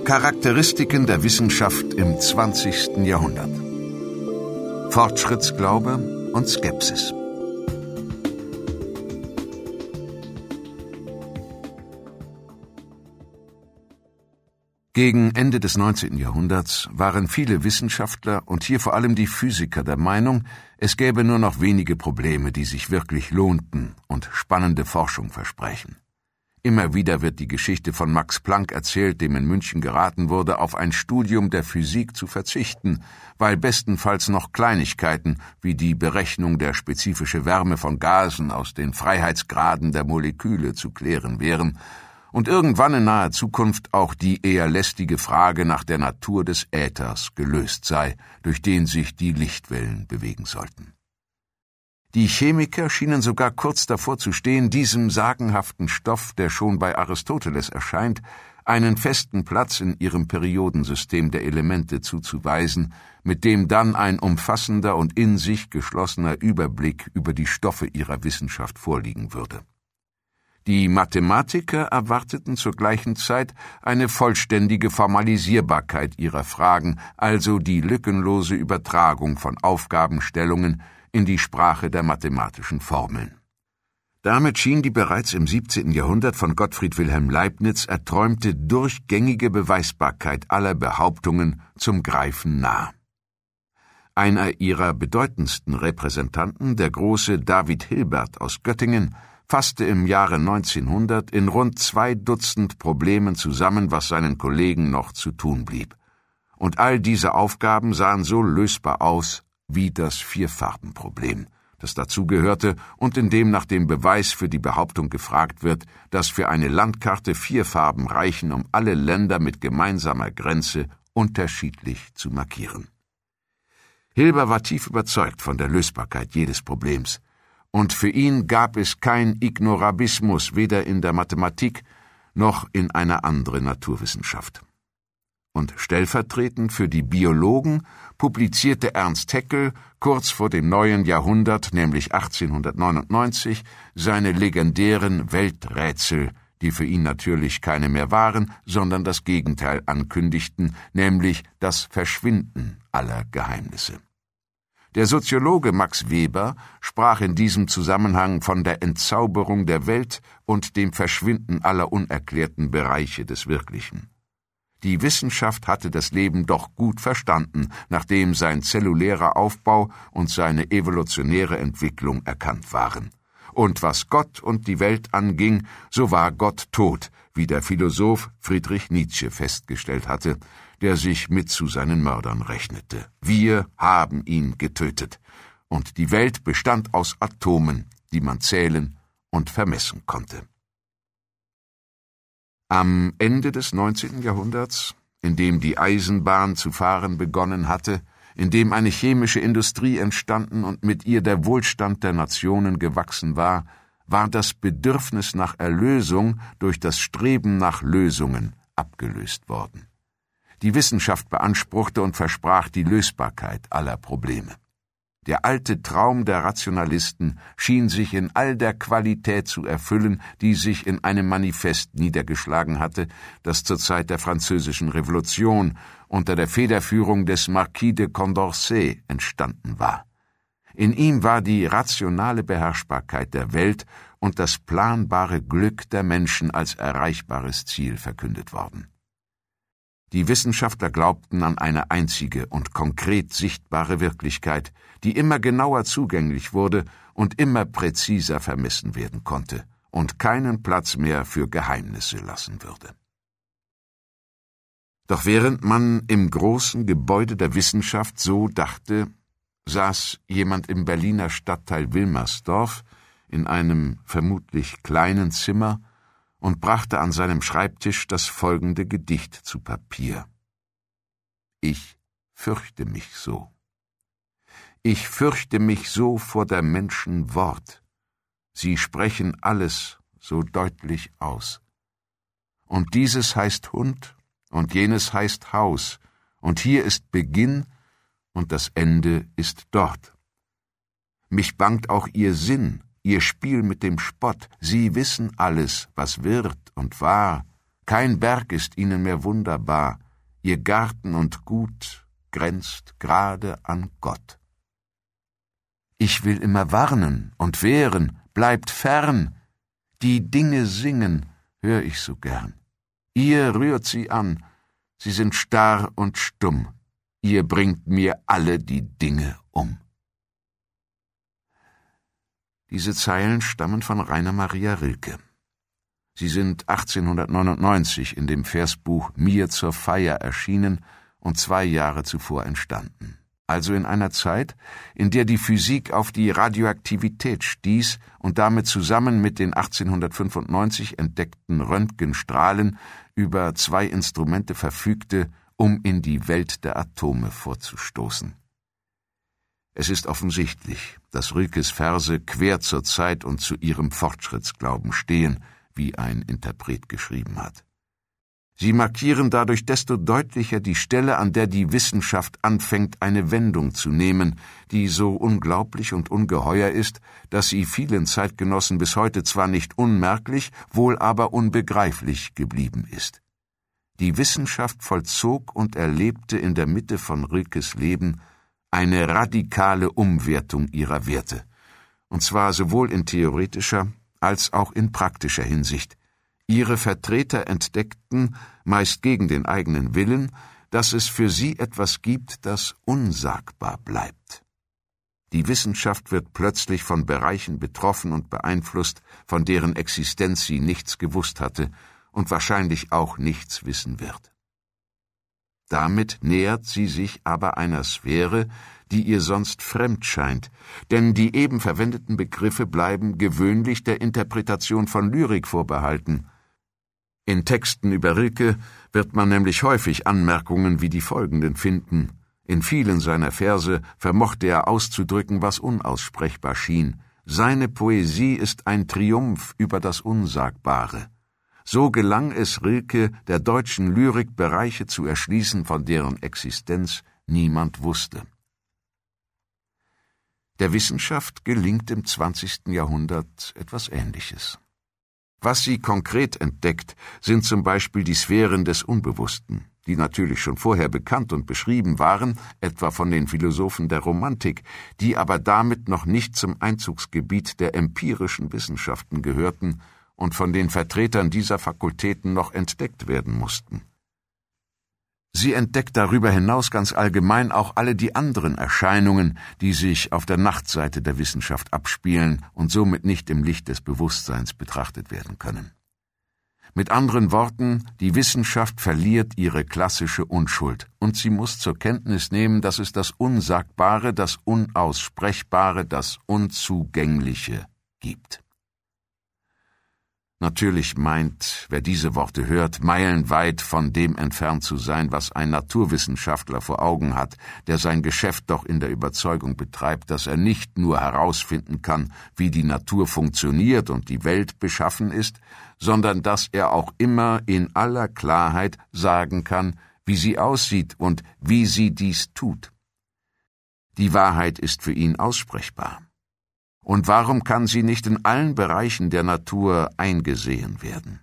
Charakteristiken der Wissenschaft im 20. Jahrhundert. Fortschrittsglaube und Skepsis. Gegen Ende des 19. Jahrhunderts waren viele Wissenschaftler und hier vor allem die Physiker der Meinung, es gäbe nur noch wenige Probleme, die sich wirklich lohnten und spannende Forschung versprechen. Immer wieder wird die Geschichte von Max Planck erzählt, dem in München geraten wurde, auf ein Studium der Physik zu verzichten, weil bestenfalls noch Kleinigkeiten wie die Berechnung der spezifischen Wärme von Gasen aus den Freiheitsgraden der Moleküle zu klären wären und irgendwann in naher Zukunft auch die eher lästige Frage nach der Natur des Äthers gelöst sei, durch den sich die Lichtwellen bewegen sollten. Die Chemiker schienen sogar kurz davor zu stehen, diesem sagenhaften Stoff, der schon bei Aristoteles erscheint, einen festen Platz in ihrem Periodensystem der Elemente zuzuweisen, mit dem dann ein umfassender und in sich geschlossener Überblick über die Stoffe ihrer Wissenschaft vorliegen würde. Die Mathematiker erwarteten zur gleichen Zeit eine vollständige Formalisierbarkeit ihrer Fragen, also die lückenlose Übertragung von Aufgabenstellungen in die Sprache der mathematischen Formeln. Damit schien die bereits im 17. Jahrhundert von Gottfried Wilhelm Leibniz erträumte durchgängige Beweisbarkeit aller Behauptungen zum Greifen nah. Einer ihrer bedeutendsten Repräsentanten, der große David Hilbert aus Göttingen, fasste im Jahre 1900 in rund 2 Dutzend Problemen zusammen, was seinen Kollegen noch zu tun blieb. Und all diese Aufgaben sahen so lösbar aus wie das Vierfarbenproblem, das dazugehörte und in dem nach dem Beweis für die Behauptung gefragt wird, dass für eine Landkarte 4 Farben reichen, um alle Länder mit gemeinsamer Grenze unterschiedlich zu markieren. Hilbert war tief überzeugt von der Lösbarkeit jedes Problems, und für ihn gab es kein Ignorabismus weder in der Mathematik noch in einer anderen Naturwissenschaft. Und stellvertretend für die Biologen publizierte Ernst Haeckel kurz vor dem neuen Jahrhundert, nämlich 1899, seine legendären Welträtsel, die für ihn natürlich keine mehr waren, sondern das Gegenteil ankündigten, nämlich das Verschwinden aller Geheimnisse. Der Soziologe Max Weber sprach in diesem Zusammenhang von der Entzauberung der Welt und dem Verschwinden aller unerklärten Bereiche des Wirklichen. Die Wissenschaft hatte das Leben doch gut verstanden, nachdem sein zellulärer Aufbau und seine evolutionäre Entwicklung erkannt waren. Und was Gott und die Welt anging, so war Gott tot, wie der Philosoph Friedrich Nietzsche festgestellt hatte, der sich mit zu seinen Mördern rechnete. Wir haben ihn getötet. Und die Welt bestand aus Atomen, die man zählen und vermessen konnte. Am Ende des 19. Jahrhunderts, in dem die Eisenbahn zu fahren begonnen hatte, in dem eine chemische Industrie entstanden und mit ihr der Wohlstand der Nationen gewachsen war, war das Bedürfnis nach Erlösung durch das Streben nach Lösungen abgelöst worden. Die Wissenschaft beanspruchte und versprach die Lösbarkeit aller Probleme. Der alte Traum der Rationalisten schien sich in all der Qualität zu erfüllen, die sich in einem Manifest niedergeschlagen hatte, das zur Zeit der Französischen Revolution unter der Federführung des Marquis de Condorcet entstanden war. In ihm war die rationale Beherrschbarkeit der Welt und das planbare Glück der Menschen als erreichbares Ziel verkündet worden. Die Wissenschaftler glaubten an eine einzige und konkret sichtbare Wirklichkeit, die immer genauer zugänglich wurde und immer präziser vermessen werden konnte und keinen Platz mehr für Geheimnisse lassen würde. Doch während man im großen Gebäude der Wissenschaft so dachte, saß jemand im Berliner Stadtteil Wilmersdorf in einem vermutlich kleinen Zimmer und brachte an seinem Schreibtisch das folgende Gedicht zu Papier. Ich fürchte mich so. Ich fürchte mich so vor der Menschen Wort. Sie sprechen alles so deutlich aus. Und dieses heißt Hund, und jenes heißt Haus, und hier ist Beginn, und das Ende ist dort. Mich bangt auch ihr Sinn, ihr Spiel mit dem Spott, sie wissen alles, was wird und war, kein Berg ist ihnen mehr wunderbar, ihr Garten und Gut grenzt gerade an Gott. Ich will immer warnen und wehren, bleibt fern, die Dinge singen, hör ich so gern. Ihr rührt sie an, sie sind starr und stumm, ihr bringt mir alle die Dinge um. Diese Zeilen stammen von Rainer Maria Rilke. Sie sind 1899 in dem Versbuch Mir zur Feier erschienen und 2 Jahre zuvor entstanden. Also in einer Zeit, in der die Physik auf die Radioaktivität stieß und damit zusammen mit den 1895 entdeckten Röntgenstrahlen über 2 Instrumente verfügte, um in die Welt der Atome vorzustoßen. Es ist offensichtlich, dass Rilkes Verse quer zur Zeit und zu ihrem Fortschrittsglauben stehen, wie ein Interpret geschrieben hat. Sie markieren dadurch desto deutlicher die Stelle, an der die Wissenschaft anfängt, eine Wendung zu nehmen, die so unglaublich und ungeheuer ist, dass sie vielen Zeitgenossen bis heute zwar nicht unmerklich, wohl aber unbegreiflich geblieben ist. Die Wissenschaft vollzog und erlebte in der Mitte von Rilkes Leben eine radikale Umwertung ihrer Werte, und zwar sowohl in theoretischer als auch in praktischer Hinsicht. Ihre Vertreter entdeckten, meist gegen den eigenen Willen, dass es für sie etwas gibt, das unsagbar bleibt. Die Wissenschaft wird plötzlich von Bereichen betroffen und beeinflusst, von deren Existenz sie nichts gewusst hatte und wahrscheinlich auch nichts wissen wird. Damit nähert sie sich aber einer Sphäre, die ihr sonst fremd scheint, denn die eben verwendeten Begriffe bleiben gewöhnlich der Interpretation von Lyrik vorbehalten. In Texten über Rilke wird man nämlich häufig Anmerkungen wie die folgenden finden. In vielen seiner Verse vermochte er auszudrücken, was unaussprechbar schien. Seine Poesie ist ein Triumph über das Unsagbare. So gelang es Rilke, der deutschen Lyrik Bereiche zu erschließen, von deren Existenz niemand wusste. Der Wissenschaft gelingt im 20. Jahrhundert etwas Ähnliches. Was sie konkret entdeckt, sind zum Beispiel die Sphären des Unbewussten, die natürlich schon vorher bekannt und beschrieben waren, etwa von den Philosophen der Romantik, die aber damit noch nicht zum Einzugsgebiet der empirischen Wissenschaften gehörten und von den Vertretern dieser Fakultäten noch entdeckt werden mussten. Sie entdeckt darüber hinaus ganz allgemein auch alle die anderen Erscheinungen, die sich auf der Nachtseite der Wissenschaft abspielen und somit nicht im Licht des Bewusstseins betrachtet werden können. Mit anderen Worten, die Wissenschaft verliert ihre klassische Unschuld und sie muss zur Kenntnis nehmen, dass es das Unsagbare, das Unaussprechbare, das Unzugängliche gibt. Natürlich meint, wer diese Worte hört, meilenweit von dem entfernt zu sein, was ein Naturwissenschaftler vor Augen hat, der sein Geschäft doch in der Überzeugung betreibt, dass er nicht nur herausfinden kann, wie die Natur funktioniert und die Welt beschaffen ist, sondern dass er auch immer in aller Klarheit sagen kann, wie sie aussieht und wie sie dies tut. Die Wahrheit ist für ihn aussprechbar. Und warum kann sie nicht in allen Bereichen der Natur eingesehen werden?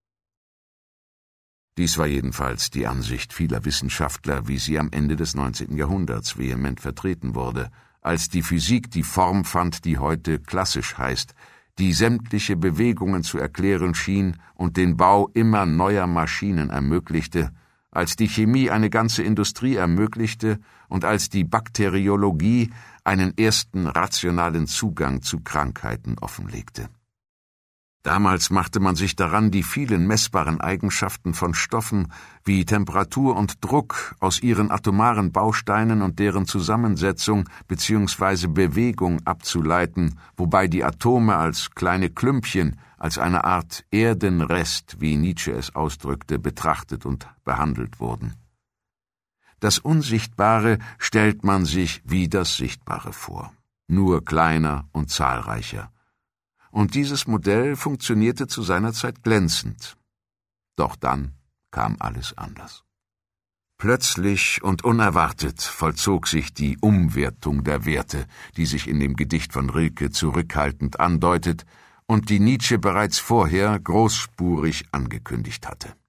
Dies war jedenfalls die Ansicht vieler Wissenschaftler, wie sie am Ende des 19. Jahrhunderts vehement vertreten wurde, als die Physik die Form fand, die heute klassisch heißt, die sämtliche Bewegungen zu erklären schien und den Bau immer neuer Maschinen ermöglichte, als die Chemie eine ganze Industrie ermöglichte und als die Bakteriologie einen ersten rationalen Zugang zu Krankheiten offenlegte. Damals machte man sich daran, die vielen messbaren Eigenschaften von Stoffen wie Temperatur und Druck aus ihren atomaren Bausteinen und deren Zusammensetzung bzw. Bewegung abzuleiten, wobei die Atome als kleine Klümpchen, als eine Art Erdenrest, wie Nietzsche es ausdrückte, betrachtet und behandelt wurden. Das Unsichtbare stellt man sich wie das Sichtbare vor, nur kleiner und zahlreicher. Und dieses Modell funktionierte zu seiner Zeit glänzend. Doch dann kam alles anders. Plötzlich und unerwartet vollzog sich die Umwertung der Werte, die sich in dem Gedicht von Rilke zurückhaltend andeutet und die Nietzsche bereits vorher großspurig angekündigt hatte.